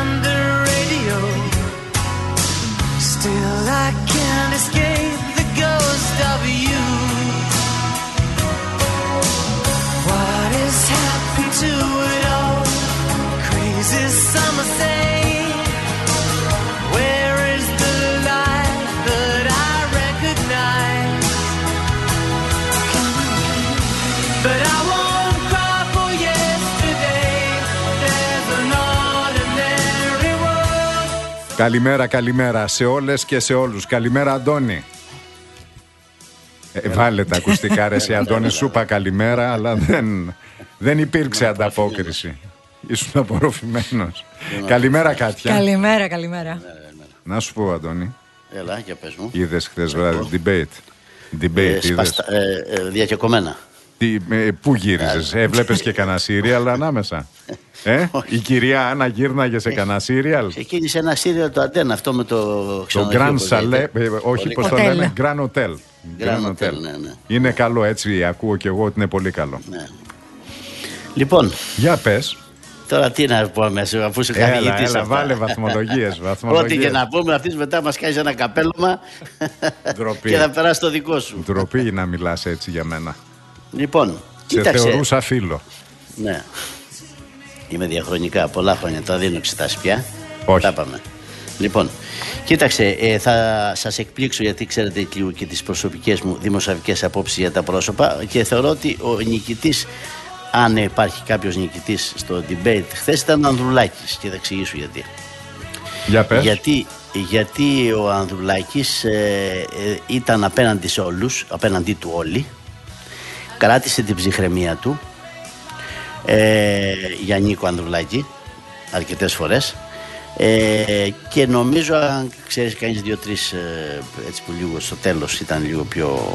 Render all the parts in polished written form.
on the radio. Still I can't escape the ghost of you. What has happened to it all? Crazy summer say. Where is the light that I recognize? But I won't cry for yesterday. There's an ordinary world. Καλημέρα, καλημέρα σε όλες και σε όλους. Καλημέρα, Αντώνη. Βάλε τα ακουστικά ρε εσύ, Αντώνη, σου είπα καλημέρα, αλλά δεν υπήρξε ανταπόκριση. Ήσουν απορροφημένος. Καλημέρα, Κάτια. Καλημέρα, καλημέρα. Να σου πω, Αντώνη. Έλα, για πες μου. Είδες χθες βράδυ debate, είδες. Διακεκομένα. Πού γύριζες, έβλεπες και κανένα σύριαλ ανάμεσα? Η κυρία Άννα γύρναγε σε κανένα σύριαλ? Ξεκίνησε ένα σύριαλ το Αντένα, αυτό με το Grand Chalet, όχι πώς το λένε, Grand Hotel. Ναι. Είναι καλό, έτσι ακούω και εγώ ότι είναι πολύ καλό. Ναι. Λοιπόν, για πες. Τώρα τι να πούμε, αφού σου καθηγητής. Έλα, βάλε βαθμολογίες. Ό,τι και να πούμε, αυτής μετά μας κάνεις ένα καπέλωμα και θα περάσει το δικό σου. Ντροπή να μιλάς έτσι για μένα. Λοιπόν, κοίταξε. Σε θεωρούσα φίλο. Ναι. Είμαι διαχρονικά, πολλά χρόνια, τα δίνω εξετάσεις πια. Όχι. Τα πάμε. Λοιπόν, κοίταξε, θα σας εκπλήξω γιατί ξέρετε λίγο και τις προσωπικές μου δημοσιογραφικές απόψεις για τα πρόσωπα και θεωρώ ότι ο νικητής, αν υπάρχει κάποιος νικητής στο debate χθες, ήταν ο Ανδρουλάκης και θα εξηγήσω γιατί. Για πες. Γιατί ο Ανδρουλάκης ήταν απέναντι σε όλους, απέναντί του όλοι, κράτησε την ψυχραιμία του για Νίκο Ανδρουλάκη αρκετές φορές και νομίζω, αν ξέρεις κανείς δύο-τρεις έτσι που λίγο στο τέλος ήταν λίγο πιο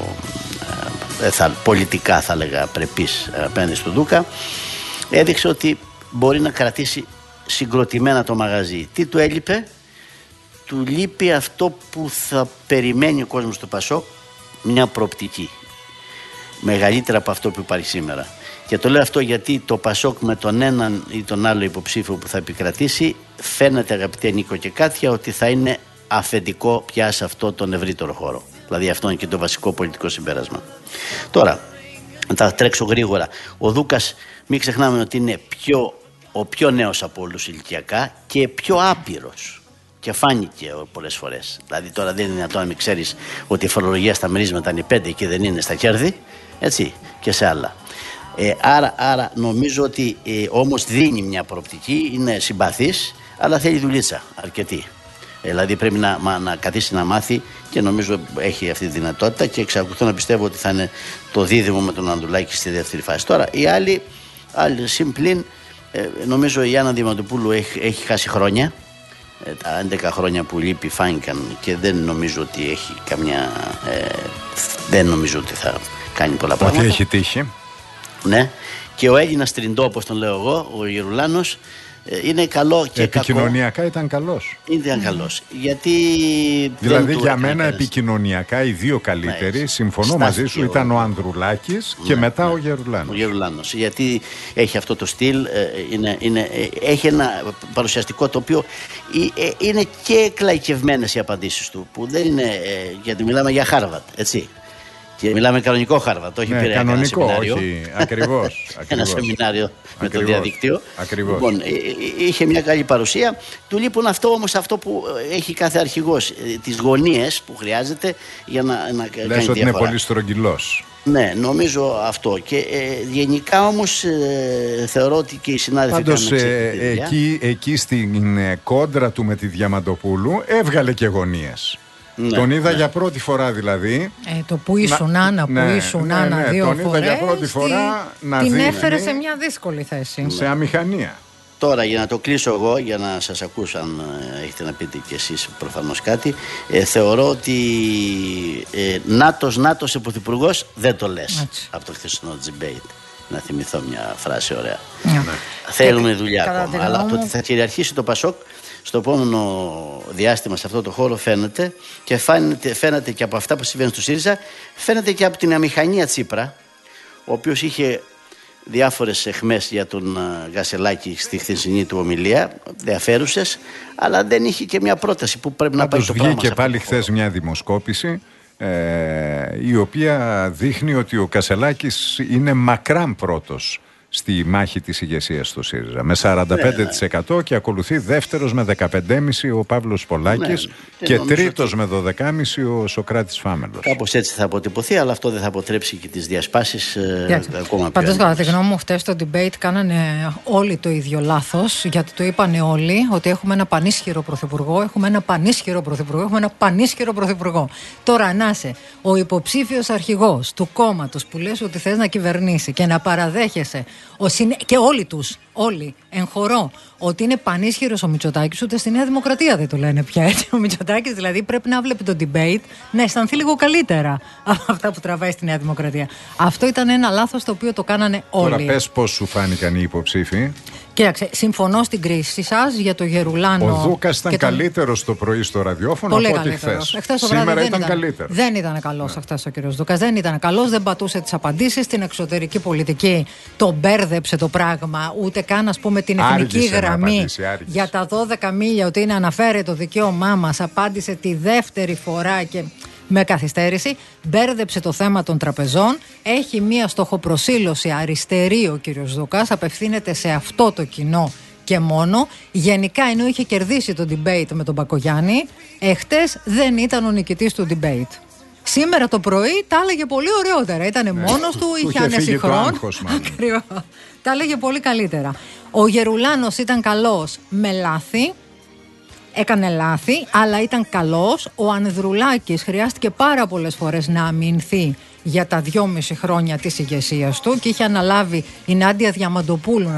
πολιτικά θα έλεγα πρεπής απέναντι στον Δούκα, έδειξε ότι μπορεί να κρατήσει συγκροτημένα το μαγαζί. Τι του έλειπε? Του λείπει αυτό που θα περιμένει ο κόσμος στο Πασόκ, μια προοπτική μεγαλύτερα από αυτό που υπάρχει σήμερα. Και το λέω αυτό γιατί το Πασόκ με τον έναν ή τον άλλο υποψήφιο που θα επικρατήσει φαίνεται, αγαπητέ Νίκο και Κάτια, ότι θα είναι αφεντικό πια σε αυτό τον ευρύτερο χώρο. Δηλαδή αυτό είναι και το βασικό πολιτικό συμπέρασμα. Τώρα, θα τρέξω γρήγορα. Ο Δούκας, μην ξεχνάμε ότι είναι ο πιο νέος από όλους ηλικιακά και πιο άπειρος. Και φάνηκε πολλές φορές. Δηλαδή τώρα δεν είναι δυνατόν να μην ξέρεις ότι η φορολογία στα μερίσματα είναι 5 και δεν είναι στα κέρδη, έτσι, και σε άλλα. Άρα νομίζω ότι όμως δίνει μια προοπτική, είναι συμπαθής, αλλά θέλει δουλίτσα αρκετή. Δηλαδή πρέπει να καθίσει να μάθει και νομίζω έχει αυτή τη δυνατότητα και εξακολουθώ να πιστεύω ότι θα είναι το δίδυμο με τον Ανδρουλάκη στη δεύτερη φάση. Τώρα η άλλη συμπλήν, νομίζω η Άννα Διαμαντοπούλου έχει χάσει χρόνια. Τα 11 χρόνια που λείπει φάνηκαν και δεν νομίζω ότι έχει καμιά δεν νομίζω ότι θα κάνει πολλά πράγματα. Ότι έχει τύχει. Ναι. Και ο Έλληνας Τριντό, όπως τον λέω εγώ, ο Γερουλάνος, είναι καλό και επικοινωνιακά κακό. Ήταν καλός. Ήταν καλός. Γιατί δηλαδή για μένα επικοινωνιακά οι δύο καλύτεροι, συμφωνώ μαζί σου, ήταν ο Ανδρουλάκης και μετά ο Γερουλάνος. Ο Γερουλάνος. Γιατί έχει αυτό το στυλ, έχει ένα παρουσιαστικό το οποίο είναι και εκλαϊκευμένες οι απαντήσεις του. Που δεν είναι, γιατί μιλάμε για Χάρβαρντ, έτσι. Και μιλάμε κανονικό Χάρβαρντ, όχι πήρε ένα σεμινάριο. Όχι, ακριβώς. Ένα σεμινάριο με το διαδικτύο. Ακριβώς. Λοιπόν, είχε μια καλή παρουσία. Του λείπουν αυτό που έχει κάθε αρχηγός, τις γωνίες που χρειάζεται για να κάνει διαφορά. Λες ότι είναι πολύ στρογγυλός. Ναι, νομίζω αυτό. Και γενικά όμως θεωρώ ότι και οι συνάδελφοι πάντως εκεί στην κόντρα του με τη Διαμαντοπούλου έβγαλε και γωνίες. Ναι, τον είδα για πρώτη φορά δηλαδή. Το που ήσουν Άννα, δύο τον φορές. Είδα για πρώτη φορά να την έφερε σε μια δύσκολη θέση. Σε αμηχανία. Τώρα για να το κλείσω εγώ, για να σας ακούσω αν έχετε να πείτε κι εσείς προφανώς κάτι, θεωρώ ότι νάτος σε πρωθυπουργός δεν το λες. Έτσι. Από το χθεσινό debate. Να θυμηθώ μια φράση ωραία. Ναι. Θέλουμε δουλειά ακόμα. Αλλά το ότι θα κυριαρχήσει το Πασόκ στο επόμενο διάστημα σε αυτό το χώρο φαίνεται και φαίνεται και από αυτά που συμβαίνουν στο ΣΥΡΙΖΑ, φαίνεται και από την αμηχανία Τσίπρα, ο οποίος είχε διάφορες αιχμές για τον Κασελάκη στη χθεσινή του ομιλία, ενδιαφέρουσες, αλλά δεν είχε και μια πρόταση που πρέπει να πάει το πράγμα. Βγήκε πάλι χθες μια δημοσκόπηση η οποία δείχνει ότι ο Κασελάκης είναι μακράν πρώτος στη μάχη της ηγεσίας του ΣΥΡΙΖΑ με 45% και ακολουθεί δεύτερος με 15,5% ο Παύλος Πολάκης και τρίτος με 12,5% ο Σωκράτης Φάμελος. Κάπως έτσι θα αποτυπωθεί, αλλά αυτό δεν θα αποτρέψει και τις διασπάσεις ακόμα πιο. Πάντως, κατά τη γνώμη μου, χτες στο debate κάνανε όλοι το ίδιο λάθος, γιατί το είπανε όλοι ότι έχουμε ένα πανίσχυρο πρωθυπουργό, έχουμε ένα πανίσχυρο πρωθυπουργό, έχουμε ένα πανίσχυρο πρωθυπουργό. Τώρα να είσαι ο υποψήφιος αρχηγός του κόμματος που λες ότι θες να κυβερνήσει και να παραδέχεσαι και όλοι εν χορό ότι είναι πανίσχυρος ο Μητσοτάκης, ούτε στη Νέα Δημοκρατία δεν το λένε πια έτσι. Ο Μητσοτάκης δηλαδή πρέπει να βλέπει το debate να αισθανθεί λίγο καλύτερα από αυτά που τραβάει στη Νέα Δημοκρατία. Αυτό ήταν ένα λάθος το οποίο το κάνανε όλοι. Τώρα πες πώς σου φάνηκαν οι υποψήφοι. Κοίταξε, συμφωνώ στην κρίση σας για το Γερουλάνο. Ο Δούκας ήταν καλύτερος το πρωί στο ραδιόφωνο από ό,τι χθες. Σήμερα ήταν καλύτερος. Δεν ήταν καλός χθες ο κύριος Δούκας. Δεν ήταν καλός, δεν πατούσε τις απαντήσεις. Στην εξωτερική πολιτική το μπέρδεψε το πράγμα. Ούτε καν, ας πούμε, την εθνική γραμμή για τα 12 μίλια, ότι είναι αναφέρεται το δικαίωμά μας. Απάντησε τη δεύτερη φορά και με καθυστέρηση. Μπέρδεψε το θέμα των τραπεζών. Έχει μία στοχοπροσήλωση αριστερή ο κύριος Δούκας. Απευθύνεται σε αυτό το κοινό και μόνο. Γενικά, ενώ είχε κερδίσει το debate με τον Μπακογιάννη, εχτες δεν ήταν ο νικητής του debate. Σήμερα το πρωί τα έλεγε πολύ ωραιότερα. Ήτανε μόνος του, είχε άνεση χρόνου. Ακριβώς. Τα έλεγε πολύ καλύτερα. Ο Γερουλάνος ήταν καλός με λάθη. Έκανε λάθη, αλλά ήταν καλός. Ο Ανδρουλάκης χρειάστηκε πάρα πολλές φορές να αμυνθεί για τα 2,5 χρόνια της ηγεσίας του και είχε αναλάβει η Νάντια Διαμαντοπούλου,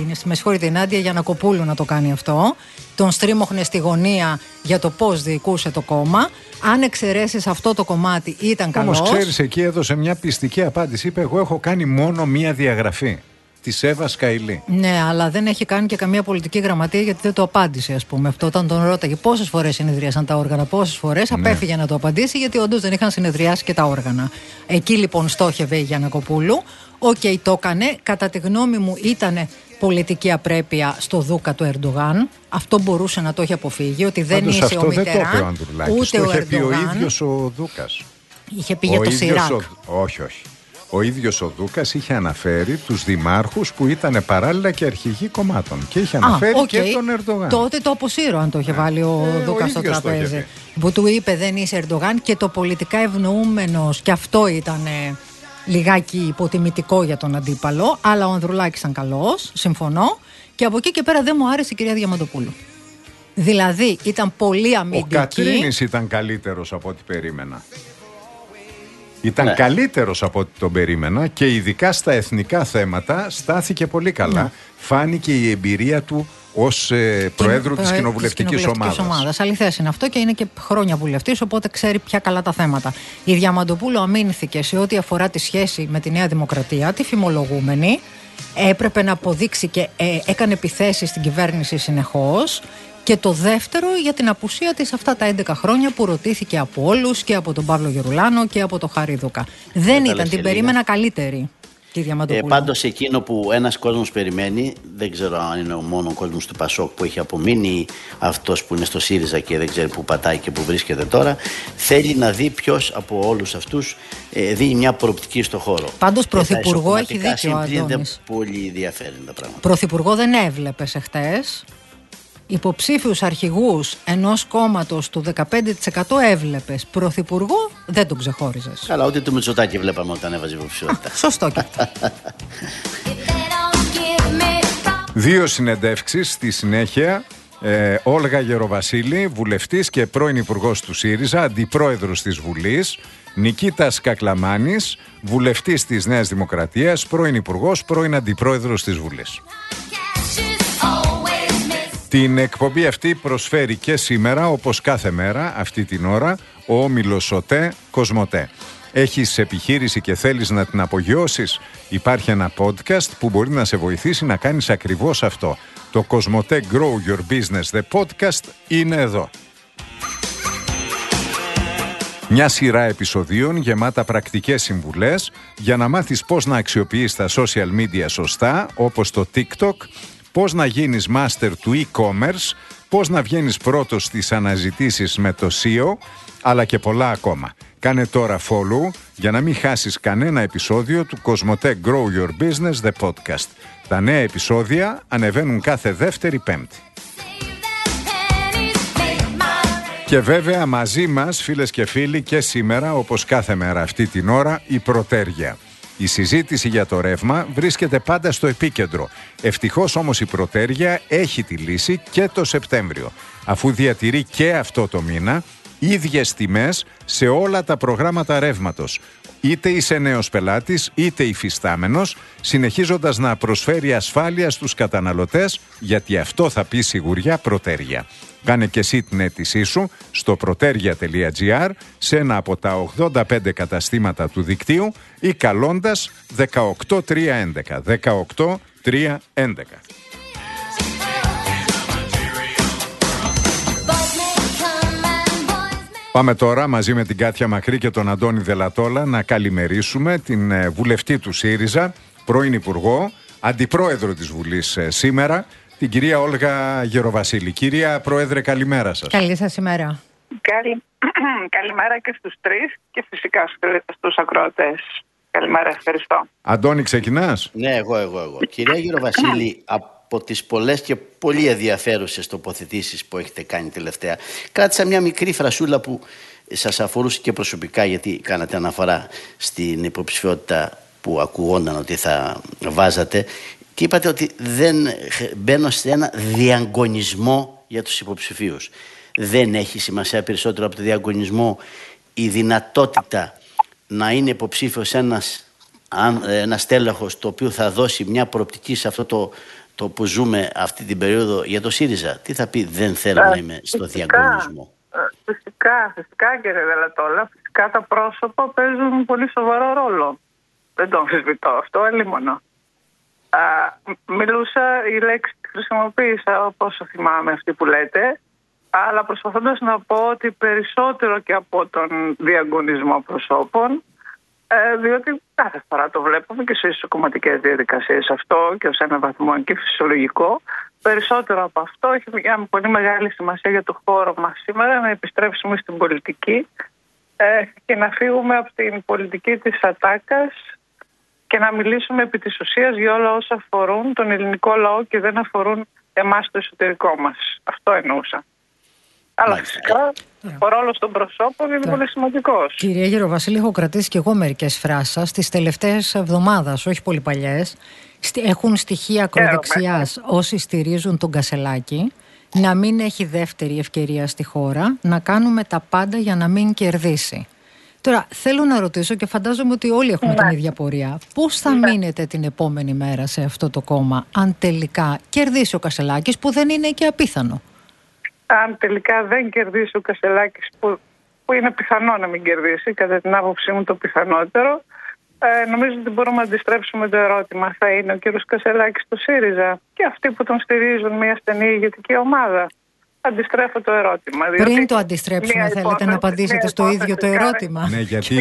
η Νάντια Γιαννακοπούλου να το κάνει αυτό. Τον στρίμωχνε στη γωνία για το πώς διοικούσε το κόμμα. Αν εξαιρέσεις αυτό το κομμάτι, ήταν καλός. Όμως ξέρεις, εκεί έδωσε μια πιστική απάντηση. Είπε: εγώ έχω κάνει μόνο μία διαγραφή. Της Εύα Σκαηλή. Ναι, αλλά δεν έχει κάνει και καμία πολιτική γραμματεία, γιατί δεν το απάντησε, ας πούμε. Αυτό όταν τον ρώταγε πόσες φορές συνεδρίασαν τα όργανα, πόσες φορές, απέφυγε να το απαντήσει, γιατί όντως δεν είχαν συνεδριάσει και τα όργανα. Εκεί λοιπόν στόχευε η Γιαννακοπούλου. Το έκανε. Κατά τη γνώμη μου, ήταν πολιτική απρέπεια στο Δούκα του Ερντογάν. Αυτό μπορούσε να το έχει αποφύγει, ότι δεν είσαι ο Μιτεράν, ούτε ο Ερντογάν. Το είχε πει ο ίδιος ο Δούκας. Είχε πει για το Σιράκ. Όχι. Ο ίδιος ο Δούκας είχε αναφέρει τους δημάρχους που ήταν παράλληλα και αρχηγοί κομμάτων. Και είχε αναφέρει και τον Ερντογάν. Τότε το αποσύρω, αν το είχε βάλει ο Δούκας στο τραπέζι. Που του είπε: δεν είσαι Ερντογάν, και το πολιτικά ευνοούμενος. Και αυτό ήταν λιγάκι υποτιμητικό για τον αντίπαλο. Αλλά ο Ανδρουλάκης ήταν καλός, συμφωνώ. Και από εκεί και πέρα δεν μου άρεσε η κυρία Διαμαντοπούλου. Δηλαδή ήταν πολύ αμυντική. Ο Κατρίνης ήταν καλύτερος από ό,τι περίμενα. Ήταν καλύτερος από ό,τι τον περίμενα και ειδικά στα εθνικά θέματα στάθηκε πολύ καλά. Ναι. Φάνηκε η εμπειρία του ως Προέδρου της Κοινοβουλευτικής Ομάδας. Αληθές είναι αυτό, και είναι και χρόνια βουλευτής, οπότε ξέρει πια καλά τα θέματα. Η Διαμαντοπούλου αμήνθηκε σε ό,τι αφορά τη σχέση με τη Νέα Δημοκρατία, τη φημολογούμενη. Έπρεπε να αποδείξει και έκανε επιθέσεις στην κυβέρνηση συνεχώς. Και το δεύτερο, για την απουσία της αυτά τα 11 χρόνια που ρωτήθηκε από όλους, και από τον Παύλο Γερουλάνο και από τον Χάρη Δούκα. Δεν ήταν, την περίμενα καλύτερη τη Διαμαντοπούλου. Πάντως εκείνο που ένας κόσμος περιμένει, δεν ξέρω αν είναι ο μόνο κόσμος του Πασόκ που έχει απομείνει, αυτός που είναι στο ΣΥΡΙΖΑ και δεν ξέρει που πατάει και που βρίσκεται τώρα, θέλει να δει ποιος από όλους αυτούς δίνει μια προοπτική στο χώρο. Πάντως πρωθυπουργό έχει δίκιο ο Αντώνης. Πολύ ενδιαφέρον τα πράγματα. Πρωθυπουργό δεν έβλεπες εχθές. Υποψήφιους αρχηγούς ενός κόμματος του 15% έβλεπες. Πρωθυπουργό δεν τον ξεχώριζες. Καλά, ούτε το Μητσοτάκη βλέπαμε όταν έβαζε υποψηφιότητα. Σωστό και αυτό. 2 συνεντεύξεις στη συνέχεια. Όλγα Γεροβασίλη, βουλευτής και πρώην υπουργός του ΣΥΡΙΖΑ, αντιπρόεδρος της Βουλής. Νικήτας Κακλαμάνης, βουλευτής της Νέας Δημοκρατίας, πρώην υπουργός, πρώην αντιπρόεδρος της Βουλής. Την εκπομπή αυτή προσφέρει και σήμερα, όπως κάθε μέρα, αυτή την ώρα, ο όμιλος ΟΤΕ Κοσμοτέ. Έχεις επιχείρηση και θέλεις να την απογειώσεις? Υπάρχει ένα podcast που μπορεί να σε βοηθήσει να κάνεις ακριβώς αυτό. Το Κοσμοτέ Grow Your Business, the podcast, είναι εδώ. Μια σειρά επεισοδίων γεμάτα πρακτικές συμβουλές για να μάθεις πώς να αξιοποιείς τα social media σωστά, όπως το TikTok, πώς να γίνεις master του e-commerce, πώς να βγαίνεις πρώτος στις αναζητήσεις με το SEO, αλλά και πολλά ακόμα. Κάνε τώρα follow για να μην χάσεις κανένα επεισόδιο του Κοσμοτέ Grow Your Business, The Podcast. Τα νέα επεισόδια ανεβαίνουν κάθε Δεύτερη Πέμπτη. Και βέβαια μαζί μας, φίλες και φίλοι, και σήμερα, όπως κάθε μέρα αυτή την ώρα, η Πρωτέρια. Η συζήτηση για το ρεύμα βρίσκεται πάντα στο επίκεντρο. Ευτυχώς όμως η Πρωτέρια έχει τη λύση και το Σεπτέμβριο, αφού διατηρεί και αυτό το μήνα ίδιες τιμές σε όλα τα προγράμματα ρεύματος. Είτε είσαι νέος πελάτης, είτε υφιστάμενος, συνεχίζοντας να προσφέρει ασφάλεια στους καταναλωτές, γιατί αυτό θα πει σιγουριά Πρωτέρια. Κάνε και εσύ την αίτησή σου στο proteria.gr, σε ένα από τα 85 καταστήματα του δικτύου ή καλώντας 18311. 18311. Πάμε τώρα μαζί με την Κάτια Μακρύ και τον Αντώνη Δελατόλα να καλημερίσουμε την βουλευτή του ΣΥΡΙΖΑ, πρώην Υπουργό, Αντιπρόεδρο της Βουλής σήμερα, την κυρία Όλγα Γεροβασίλη. Κυρία Πρόεδρε, καλημέρα σας. Καλή σας ημέρα. Καλημέρα και στους τρεις και φυσικά στους ακροατές. Καλημέρα, ευχαριστώ. Αντώνη, ξεκινάς? Ναι, εγώ. Κυρία Γεροβασίλη, από τις πολλές και πολύ ενδιαφέρουσες τοποθετήσεις που έχετε κάνει τελευταία, κράτησα μια μικρή φρασούλα που σας αφορούσε και προσωπικά, γιατί κάνατε αναφορά στην υποψηφιότητα που ακουγόνταν ότι θα βάζατε και είπατε ότι δεν μπαίνω σε ένα διαγωνισμό για τους υποψηφίους. Δεν έχει σημασία περισσότερο από το διαγωνισμό η δυνατότητα να είναι υποψήφιος ένας τέλεχος το οποίο θα δώσει μια προοπτική σε αυτό το που ζούμε αυτή την περίοδο για το ΣΥΡΙΖΑ? Τι θα πει δεν θέλω να είμαι στο διαγωνισμό? Φυσικά κύριε Δελατόλα, φυσικά τα πρόσωπα παίζουν πολύ σοβαρό ρόλο. Δεν το αμφισβητώ αυτό, ελίμωνο. Μιλούσα, η λέξη τη χρησιμοποίησα όπως θυμάμαι αυτή που λέτε, αλλά προσπαθώντας να πω ότι περισσότερο και από τον διαγωνισμό προσώπων, διότι κάθε φορά το βλέπουμε και στις κομματικές διαδικασίες αυτό και ως ένα βαθμό και φυσιολογικό, περισσότερο από αυτό έχει μια πολύ μεγάλη σημασία για το χώρο μας σήμερα να επιστρέψουμε στην πολιτική και να φύγουμε από την πολιτική της ατάκας και να μιλήσουμε επί της ουσίας για όλα όσα αφορούν τον ελληνικό λαό και δεν αφορούν εμάς το εσωτερικό μας. Αυτό εννοούσα. Αλλά φυσικά ο ρόλος των προσώπων είναι πολύ σημαντικός. Κυρία Γεροβασίλη, έχω κρατήσει και εγώ μερικές φράσεις σας τις τελευταίες εβδομάδες, όχι πολύ παλιές. Έχουν στοιχεία ακροδεξιάς όσοι στηρίζουν τον Κασελάκη, να μην έχει δεύτερη ευκαιρία στη χώρα, να κάνουμε τα πάντα για να μην κερδίσει. Τώρα θέλω να ρωτήσω και φαντάζομαι ότι όλοι έχουμε την ίδια πορεία. Πώς θα μείνετε την επόμενη μέρα σε αυτό το κόμμα αν τελικά κερδίσει ο Κασελάκης, που δεν είναι και απίθανο? Αν τελικά δεν κερδίσει ο Κασελάκης, που είναι πιθανό να μην κερδίσει, κατά την άποψή μου το πιθανότερο, νομίζω ότι μπορούμε να αντιστρέψουμε το ερώτημα. Θα είναι ο κύριος Κασελάκης στο ΣΥΡΙΖΑ και αυτοί που τον στηρίζουν μια στενή ηγετική ομάδα? Αντιστρέφω το ερώτημα. Πριν το αντιστρέψουμε, θέλετε να απαντήσετε στο ίδιο το ερώτημα? Ναι, γιατί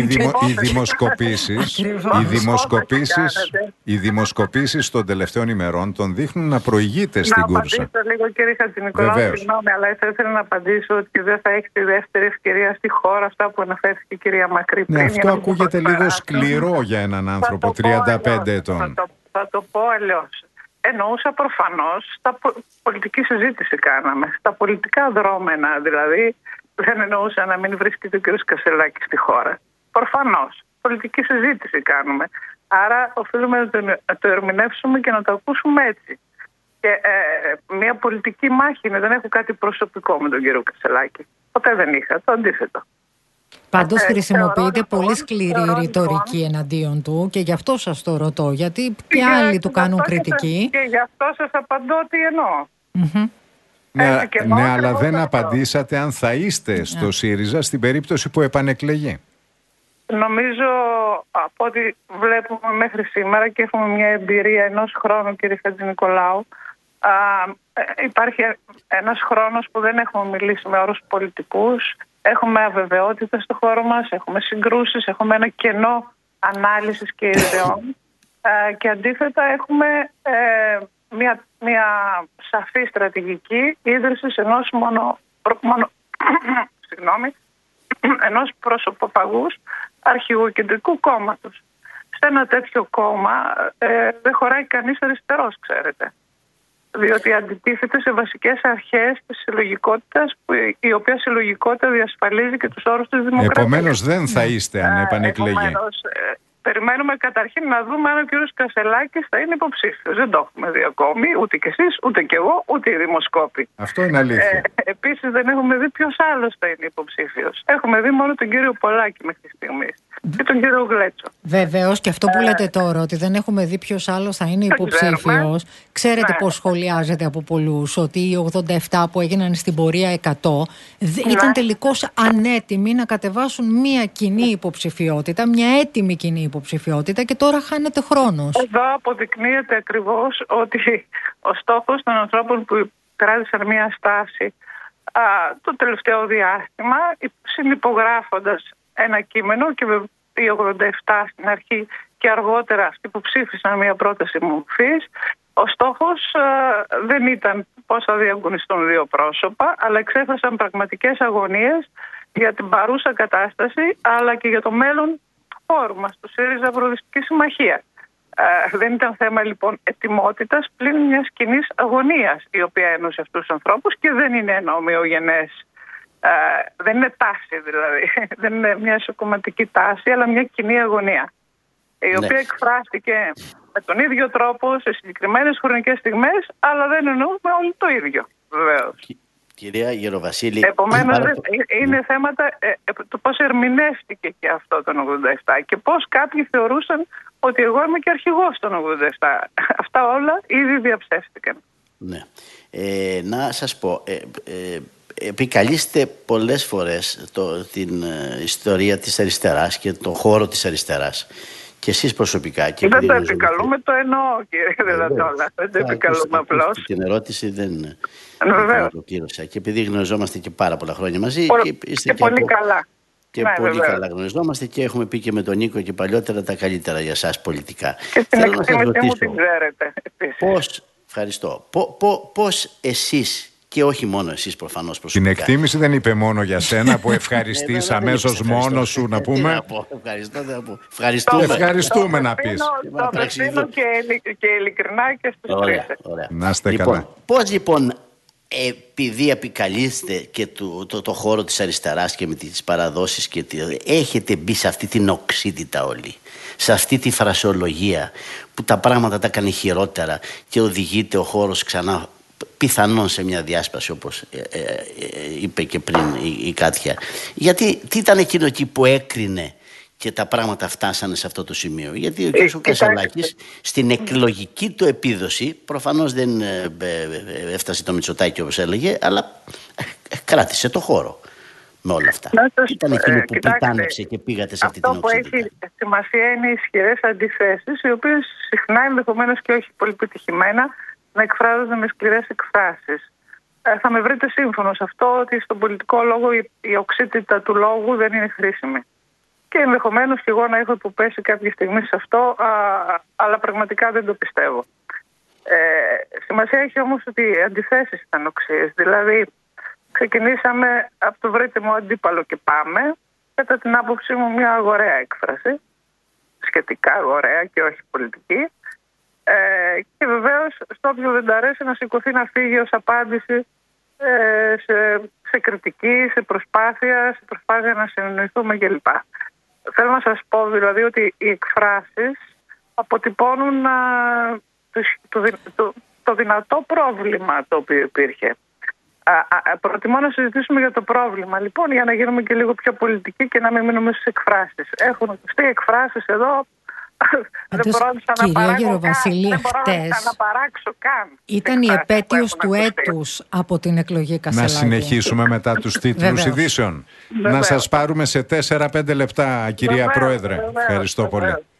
οι δημοσκοπήσεις των τελευταίων ημερών τον δείχνουν να προηγείται στην κούρσα. Να απαντήσω λίγο, κύριε Χατζηνικολάου, συγγνώμη, αλλά θα ήθελα να απαντήσω ότι δεν θα έχει τη δεύτερη ευκαιρία στη χώρα, αυτά που αναφέρθηκε η κυρία Μακρύ πριν. Ναι, αυτό ακούγεται λίγο σκληρό για έναν άνθρωπο 35 ετών. Θα το πω αλλιώς. Εννοούσα προφανώς, πολιτική συζήτηση κάναμε, στα πολιτικά δρόμενα δηλαδή, δεν εννοούσα να μην βρίσκεται ο κ. Κασελάκης στη χώρα. Προφανώς, πολιτική συζήτηση κάνουμε. Άρα οφείλουμε να το ερμηνεύσουμε και να το ακούσουμε έτσι. Και μια πολιτική μάχη είναι, δεν έχω κάτι προσωπικό με τον κ. Κασελάκη. Ποτέ δεν είχα, το αντίθετο. Πάντως χρησιμοποιείται πολύ σκληρή ρητορική εναντίον του και γι' αυτό σας το ρωτώ, γιατί και άλλοι του κάνουν κριτική. Και γι' αυτό σας απαντώ τι εννοώ. Ναι, αλλά δεν απαντήσατε αν θα είστε στο ΣΥΡΙΖΑ στην περίπτωση που επανεκλεγεί. Νομίζω από ό,τι βλέπουμε μέχρι σήμερα και έχουμε μια εμπειρία ενός χρόνου, κύριε Χατζηνικολάου, υπάρχει ένας χρόνος που δεν έχουμε μιλήσει με όρους πολιτικούς, Έχουμε αβεβαιότητα στο χώρο μας, έχουμε συγκρούσεις, έχουμε ένα κενό ανάλυσης και ιδεών και αντίθετα έχουμε μια σαφή στρατηγική ίδρυσης ενός προσωποφαγούς αρχηγοκεντρικού κόμματος. Σε ένα τέτοιο κόμμα δεν χωράει κανείς αριστερός, ξέρετε. Διότι αντιτίθεται σε βασικές αρχές της συλλογικότητας, η οποία συλλογικότητα διασφαλίζει και τους όρους της δημοκρατίας. Επομένως δεν θα είστε αν επανεκλεγεί. Περιμένουμε καταρχήν να δούμε αν ο κ. Κασελάκης θα είναι υποψήφιος. Δεν το έχουμε δει ακόμη, ούτε κι εσείς, ούτε κι εγώ, ούτε οι δημοσκόποι. Αυτό είναι αλήθεια. Επίσης δεν έχουμε δει ποιος άλλος θα είναι υποψήφιος. Έχουμε δει μόνο τον κύριο Πολάκη μέχρι στιγμής και τον κύριο Γλέτσο. Βεβαίως, και αυτό που λέτε τώρα, ότι δεν έχουμε δει ποιος άλλος θα είναι υποψήφιος. Ξέρετε πώς σχολιάζεται από πολλούς, ότι οι 87 που έγιναν στην πορεία 100 ήταν τελικώς ανέτοιμοι να κατεβάσουν μια κοινή υποψηφιότητα, μια έτοιμη κοινή υποψηφιότητα και τώρα χάνεται χρόνος. Εδώ αποδεικνύεται ακριβώς ότι ο στόχος των ανθρώπων που κράτησαν μια στάση το τελευταίο διάστημα, συνυπογράφοντας ένα κείμενο, και οι 87 στην αρχή και αργότερα αυτοί που ψήφισαν μια πρόταση μορφής, ο στόχος δεν ήταν πώς θα διαγωνιστούν δύο πρόσωπα, αλλά εξέφρασαν πραγματικές αγωνίες για την παρούσα κατάσταση, αλλά και για το μέλλον χώρου μας, του ΣΥΡΙΖΑ Προοδευτική Συμμαχία. Δεν ήταν θέμα λοιπόν ετοιμότητας, πλην μιας κοινής αγωνίας, η οποία ένωσε αυτούς τους ανθρώπους, και δεν είναι ένα ομοιογενές. Δεν είναι τάση δηλαδή, δεν είναι μια ισοκομματική τάση, αλλά μια κοινή αγωνία, η οποία εκφράστηκε με τον ίδιο τρόπο σε συγκεκριμένες χρονικές στιγμές, αλλά δεν εννοούμε όλοι το ίδιο, βεβαίως. Κυρία Γεροβασίλη, επομένως είναι θέματα το πώς ερμηνεύτηκε και αυτό τον 87 και πώς κάποιοι θεωρούσαν ότι εγώ είμαι και αρχηγός τον 87. Αυτά όλα ήδη διαψεύστηκαν. Ναι. Να σας πω, επικαλείστε πολλές φορές την ιστορία της αριστεράς και τον χώρο της αριστεράς. Και εσείς προσωπικά. Και δεν το επικαλούμε, το εννοώ, κύριε Δελατόλα. Δεν το επικαλούμε απλώς. Την ερώτηση δεν ολοκλήρωσα. Και επειδή γνωριζόμαστε και πάρα πολλά χρόνια μαζί. Και πολύ καλά. Και πολύ καλά γνωριζόμαστε και έχουμε πει και με τον Νίκο και παλιότερα τα καλύτερα για εσάς πολιτικά. Και την εκτίμησή μου την ξέρετε. Ευχαριστώ. Πώς εσείς, και όχι μόνο εσείς προφανώς προσωπικά. Την εκτίμηση δεν είπε μόνο για σένα που ευχαριστείς αμέσως μόνος σου, να πούμε. Ευχαριστούμε να πεις. Το απευθύνω και ειλικρινά και στους τρεις. Να είστε καλά. Πώς λοιπόν, επειδή επικαλείστε και το χώρο της αριστεράς και με τις παραδόσεις και έχετε μπει σε αυτή την οξύτητα όλοι, σε αυτή τη φρασιολογία που τα πράγματα τα κάνει χειρότερα και οδηγείται ο χώρος ξανά πιθανόν σε μια διάσπαση, όπως είπε και πριν η Κάτια. Γιατί τι ήταν εκείνο εκεί που έκρινε και τα πράγματα φτάσανε σε αυτό το σημείο? Γιατί ο κ. Κασελάκης στην εκλογική του επίδοση προφανώς δεν έφτασε το Μητσοτάκη όπως έλεγε, αλλά κράτησε το χώρο με όλα αυτά. Ήταν εκείνο που πιτάνευσε και πήγατε σε αυτή την οξύτητα. Αυτό που έχει σημασία είναι οι ισχυρές αντιθέσεις, οι οποίες συχνά, ενδεχομένως και όχι πολύ πετυχημένα, να εκφράζονται με σκληρές εκφράσεις. Θα με βρείτε σύμφωνο σε αυτό, ότι στον πολιτικό λόγο η οξύτητα του λόγου δεν είναι χρήσιμη. Και ενδεχομένως και εγώ να έχω υποπέσει κάποια στιγμή σε αυτό, αλλά πραγματικά δεν το πιστεύω. Σημασία έχει όμως ότι οι αντιθέσεις ήταν οξύες. Δηλαδή, ξεκινήσαμε από το βρείτε μου αντίπαλο και πάμε, κατά την άποψή μου μια αγοραία έκφραση, σχετικά αγοραία και όχι πολιτική. Και βεβαίως στο όποιο δεν τα αρέσει να σηκωθεί να φύγει ως απάντηση σε κριτική, σε προσπάθεια να συνεννοηθούμε κλπ. Θέλω να σας πω δηλαδή ότι οι εκφράσεις αποτυπώνουν το δυνατό πρόβλημα το οποίο υπήρχε. Προτιμώ να συζητήσουμε για το πρόβλημα λοιπόν, για να γίνουμε και λίγο πιο πολιτικοί και να μην μείνουμε στις εκφράσεις. Έχουν ακουστεί εκφράσεις εδώ. Δεν κυρία Γεροβασίλη, χτες ήταν η επέτειος του έτους από την εκλογή Κασελάκη. Να συνεχίσουμε μετά τους τίτλους ειδήσεων. Να σας πάρουμε σε 4-5 λεπτά, κυρία Πρόεδρε. Ευχαριστώ πολύ.